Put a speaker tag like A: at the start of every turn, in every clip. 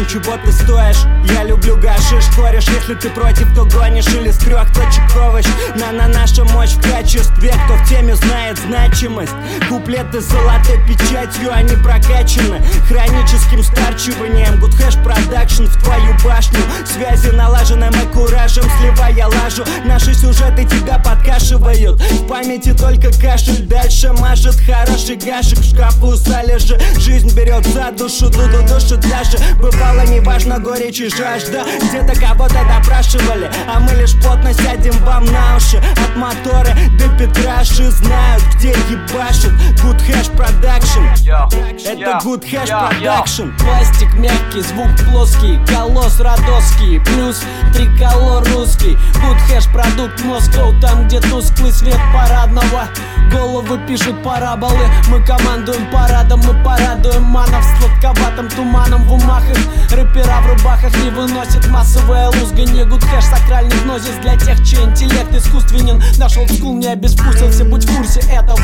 A: чего ты стоишь. Я люблю гашиш, кореш, если ты против, то гонишь. Или с 3 точек овощ. Наша мощь в качестве. Кто в теме знает значимость. Куплеты с золотой печатью, они прокачаны хроническим старчиванием. Good Hash Production в твою башню. Связи налажены мы куражем, сливая лажу. Наши сюжеты тебя подкашивают. В памяти только кашель. Дальше мажет хороший гашек. В шкафу залежи. Жизнь берет за душу, дуду душит даже. Бывало неважно горечь и жажда. Где-то кого-то допрашивали, а мы лишь плотно сядем вам на уши. От мотора до Петраши знают, где ебашит. Good Hash Production. Это Good Hash Production.
B: Пластик мягкий, звук плоский, колосс родосский, плюс триколор русский. Good Hash продукт Москва, там где тусклый свет парадного. Головы пишут параболы, мы командуем парадом. Мы порадуем манов сладковатым туманом в умах их. Рэпера в рубахах не выносит массовое лузганье. Good Hash сакральный гнозис для тех, чей интеллект искусственен. Наш олдскул не обескусился, будь в курсе этого.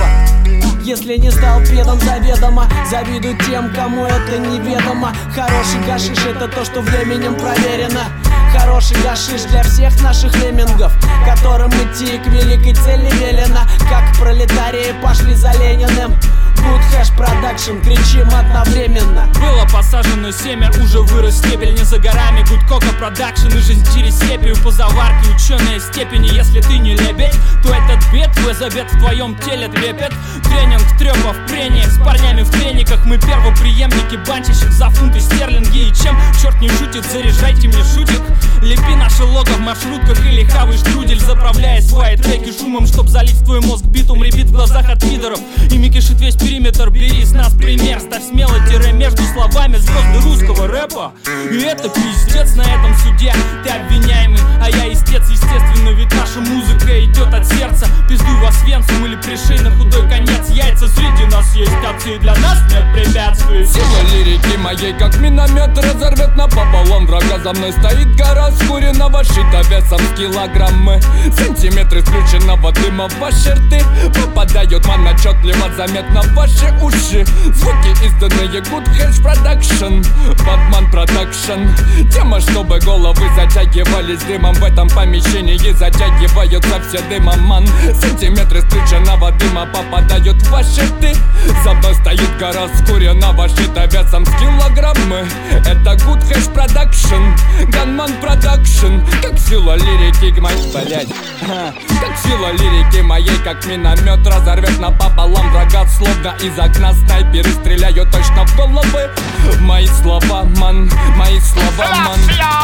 B: Если не стал предом заведомо, завидуй тем, кому это неведомо. Хороший гашиш — это то, что временем проверено. Хороший гашиш для всех наших леммингов, которым идти к великой цели велено. Как пролетарии пошли за Лениным. Good Hash Production, кричим одновременно.
C: Было посажено семя, уже вырос стебель не за горами. Good Coca Production и жизнь через сепию. По заварке ученые степени. Если ты не лебедь, то этот бед, твой забед в твоем теле трепет. Тренинг трёпа в прениях с парнями в трениках. Мы первопреемники банчищев за фунты стерлинги. И чем черт не шутит, заряжайте мне шутик. Лепи наше лого в маршрутках или хавай штрудель, заправляя свои треки шумом, чтоб залить в твой мозг битум. Ребит в глазах от пидоров и микишит весь периметр. Бери с нас пример, ставь смело тире между словами звезды русского рэпа. И это пиздец на этом суде. Ты обвиняемый, а я истец, естественно. Ведь наша музыка идет от сердца. Пиздуй во Свенцум или пришей на худой конец. Яйца среди нас есть отцы, для нас нет препятствий.
D: Сила лирики моей как миномет разорвет напополам врага. За мной стоит гора скуренного щита весом в килограммы. Сантиметры сключенного дыма в ваши рты. Попадают ман отчетливо заметно в ваши уши. Звуки изданные Good Hash Production, Batman Production. Тема, чтобы головы затягивались дымом. В этом помещении затягиваются все дымом, ман. Сантиметры сключенного дыма попадают в ваши рты. За мной стоит гора скуренного щита весом в килограммы. Это Good Hash Production, Gunman Production. Как сила лирики моей, блять. Как сила лирики моей, как миномет разорвет напополам врага. Словно из окна снайперы стреляют точно в головы. Мои слова, ман, мои слова, ман.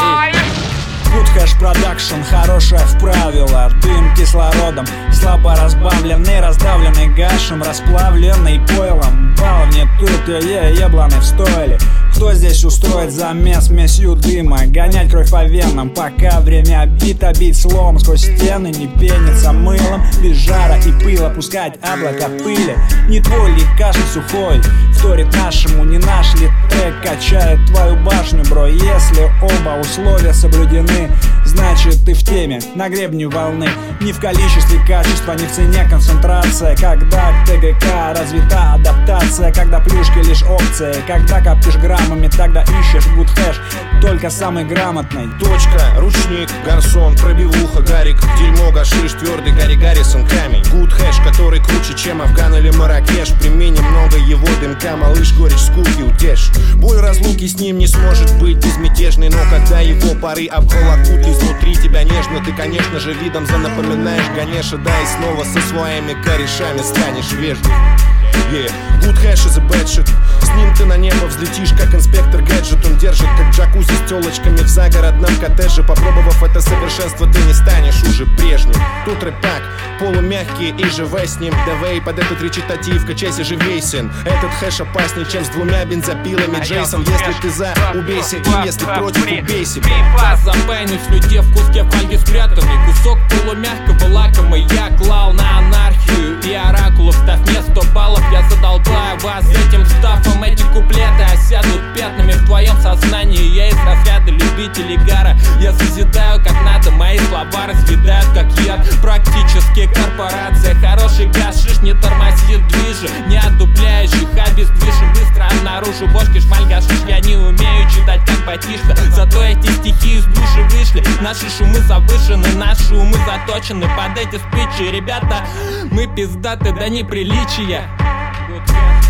A: Good Hash Production, хорошая в правила. Дым кислородом, слабо разбавленный, раздавленный гашем, расплавленный пойлом. Баловни тут ебланы в стойле. Кто здесь устроит замес смесью дыма? Гонять кровь по венам, пока время бита. Бить слом сквозь стены, не пениться мылом. Без жара и пыла пускать облако пыли. Не твой ли кашель сухой вторит нашему, не наш ли трек качает твою башню, бро? Если оба условия соблюдены, значит ты в теме, на гребне волны. Не в количестве качества, не в цене концентрация. Когда к ТГК развита адаптация. Когда плюшки лишь опция. Когда коптишь граммами, тогда ищешь Good Hash, только самый грамотный.
E: Точка, ручник, гарсон, пробивуха, гарик. Дерьмо, гашиш, твердый Гарри Гаррисон, камень. Good Hash, который круче, чем Афган или Маракеш. Прими немного его дымка, малыш, горечь скуки утешь. Боль разлуки с ним не сможет быть безмятежной. Но когда его пары обволокут изнутри тебя нежно, ты, конечно же, видом занапоминаешь Ганеша. Да и снова со своими корешами станешь вежлив. Good Hash is a bad shit. С ним ты на небо взлетишь, как инспектор гаджет. Он держит, как джакузи с телочками в загородном коттедже. Попробовав это совершенство, ты не станешь уже прежним. Тут рэпак, полумягкий и живой с ним. Давай под этот речитатив, качайся живей, сын. Этот хэш опаснее, чем с 2 бензопилами. Джейсон, если ты за, убейся. И если против, убейся.
D: Забайнишь людей в куске фольги спрятанный. Кусок полумягкого лакомый. Я клал на анархию и оракулов. Ставь мне 100 баллов, я задолбаю вас этим стафом. Эти куплеты осядут пятнами в твоем сознании. Я из разряда любителей гара. Я созидаю как надо, мои слова разъедают как яд. Практически корпорация. Хороший гашиш не тормозит движи, не отдупляющих, обездвижен. Быстро обнаружу вождь
C: книжки, шмаль гашиш. Я не умею читать, как потише, зато эти стихи из души вышли. Наши шумы завышены, наши умы заточены под эти спичи. Ребята, мы пиздаты до неприличия.